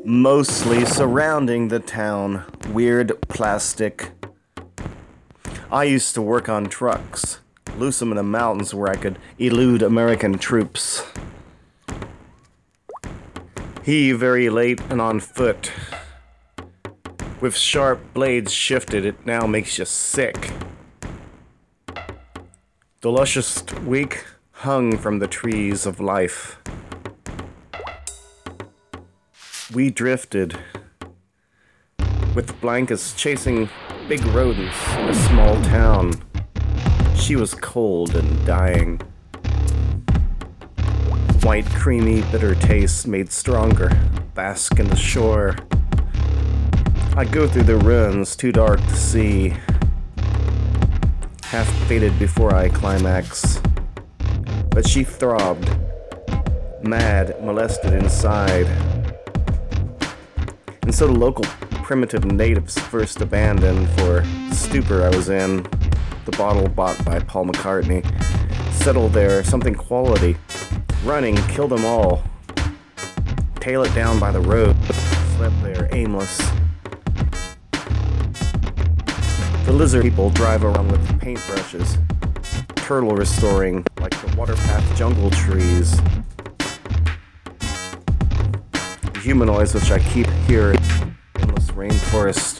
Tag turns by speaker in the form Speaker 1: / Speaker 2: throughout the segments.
Speaker 1: Mostly surrounding the town, weird plastic. I used to work on trucks, loose them in the mountains where I could elude American troops. He very late and on foot. With sharp blades shifted, it now makes you sick. The luscious week hung from the trees of life. We drifted, with blankets chasing big rodents in a small town. She was cold and dying. White, creamy, bitter taste made stronger, bask in the shore. I go through the ruins, too dark to see. Half faded before I climax. But she throbbed, mad, molested inside. And so the local primitive natives first abandoned for the stupor I was in, the bottle bought by Paul McCartney, settled there, something quality. Running, killed them all. Tail it down by the road, slept there, aimless. The lizard people drive around with paintbrushes, turtle restoring like the waterpath jungle trees. Humanoids which I keep here in endless rainforest.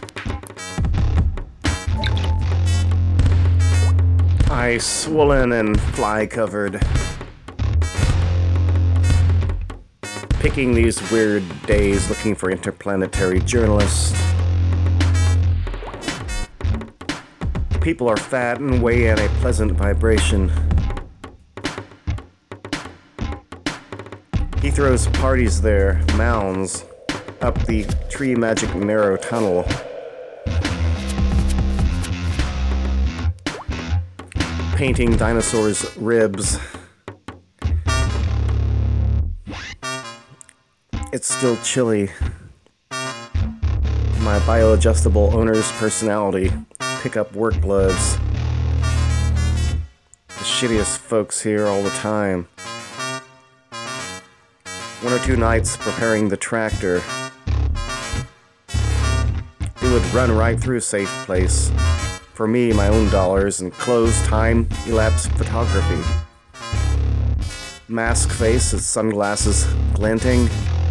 Speaker 1: Ice swollen and fly covered. Picking these weird days looking for interplanetary journalists. People are fat and weigh in a pleasant vibration. He throws parties there, mounds, up the tree magic narrow tunnel. Painting dinosaurs' ribs. It's still chilly. My bioadjustable owner's personality pick up work gloves. The shittiest folks here all the time. One or two nights preparing the tractor. It would run right through a safe place. For me, my own dollars and clothes, time, elapsed photography. Mask face, his sunglasses glinting.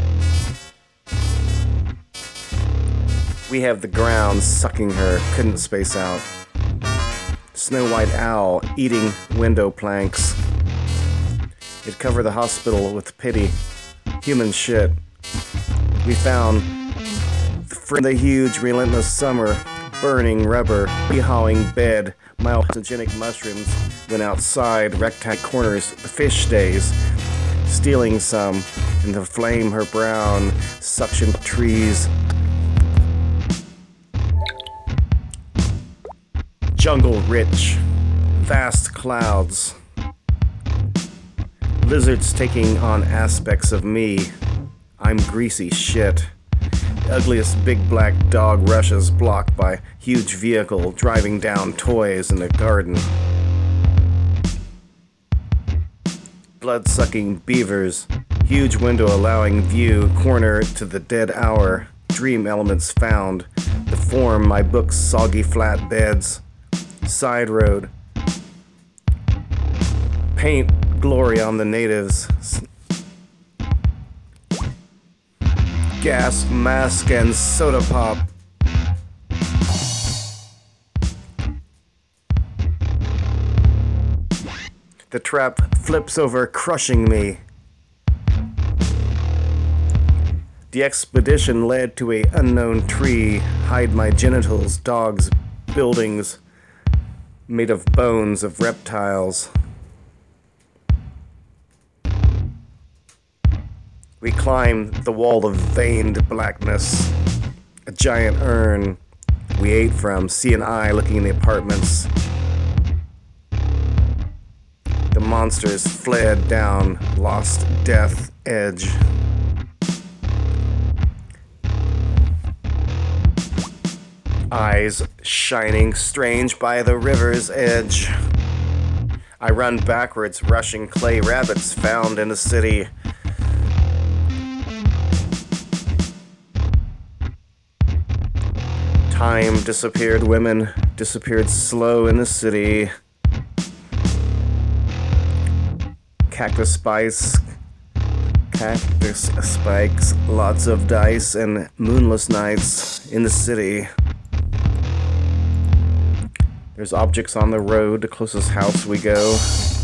Speaker 1: We have the ground sucking her, couldn't space out. Snow White owl eating window planks. It'd cover the hospital with pity. Human shit. We found the huge, relentless summer, burning rubber, hauling bed, myelogenic mushrooms went outside, rectangle corners, the fish days, stealing some, and to flame her brown, suction trees. Jungle rich, vast clouds. Lizards taking on aspects of me. I'm greasy shit. The ugliest big black dog rushes blocked by huge vehicle driving down toys in the garden. Blood-sucking beavers. Huge window allowing view corner to the dead hour. Dream elements found. To form my book's soggy flat beds. Side road. Paint glory on the natives. Gas, mask, and soda pop. The trap flips over, crushing me. The expedition led to a unknown tree. Hide my genitals, dogs, buildings made of bones of reptiles. We climbed the wall of veined blackness. A giant urn we ate from, C and I looking in the apartments. The monsters fled down lost death edge. Eyes shining strange by the river's edge. I run backwards, rushing clay rabbits found in the city. Time disappeared, women disappeared slow in the city. Cactus spikes, lots of dice, and moonless nights in the city. There's objects on the road, the closest house we go.